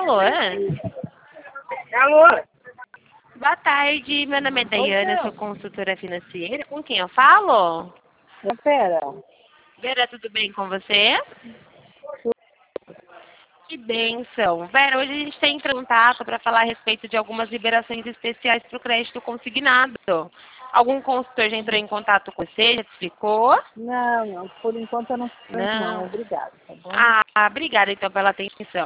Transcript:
Alô? Alô? Boa tarde, meu nome é Daiane, eu sou consultora financeira. Com quem eu falo? Pera. Vera, tudo bem com você? Que bênção. Vera, hoje a gente tem contato para falar a respeito de algumas liberações especiais para o crédito consignado. Algum consultor já entrou em contato com você, já te explicou? Não, por enquanto eu não sei, não. Não. Obrigada, tá bom? Obrigada então pela atenção.